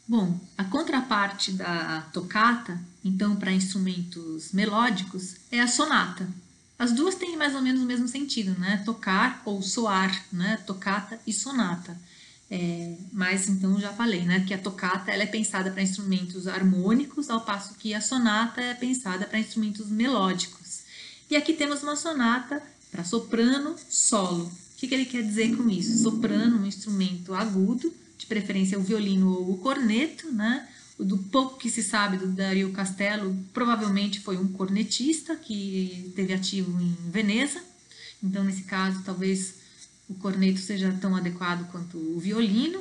Bom, a contraparte da tocata, então para instrumentos melódicos, é a sonata. As duas têm mais ou menos o mesmo sentido, né? Tocar ou soar, né? Tocata e sonata. Mas então já falei, né? Que a tocata ela é pensada para instrumentos harmônicos, ao passo que a sonata é pensada para instrumentos melódicos. E aqui temos uma sonata para soprano solo. O que ele quer dizer com isso? Soprano, um instrumento agudo, de preferência o violino ou o corneto, né? Do pouco que se sabe do Dario Castello, provavelmente foi um cornetista que esteve ativo em Veneza. Então, nesse caso, talvez o corneto seja tão adequado quanto o violino.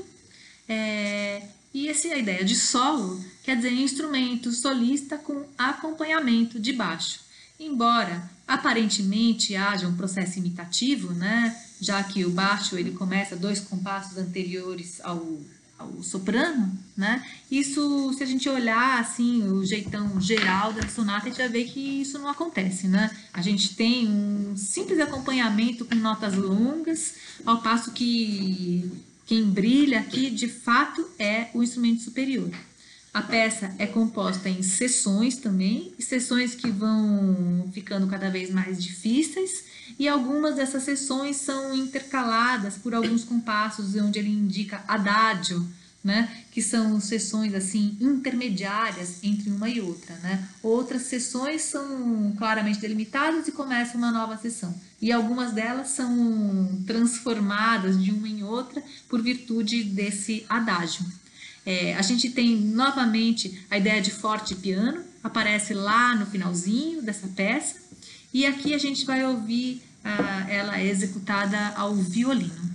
E a ideia de solo quer dizer instrumento solista com acompanhamento de baixo. Embora aparentemente haja um processo imitativo, né, já que o baixo ele começa dois compassos anteriores ao soprano, né? Isso, se a gente olhar assim o jeitão geral da sonata, a gente vai ver que isso não acontece, né? A gente tem um simples acompanhamento com notas longas, ao passo que quem brilha aqui, de fato, é o instrumento superior. A peça é composta em seções também, seções que vão ficando cada vez mais difíceis, e algumas dessas seções são intercaladas por alguns compassos onde ele indica adagio, né, que são seções assim intermediárias entre uma e outra, né? Outras seções são claramente delimitadas e começa uma nova seção. E algumas delas são transformadas de uma em outra por virtude desse adágio. A gente tem novamente a ideia de forte piano, aparece lá no finalzinho dessa peça, e aqui a gente vai ouvir ela executada ao violino.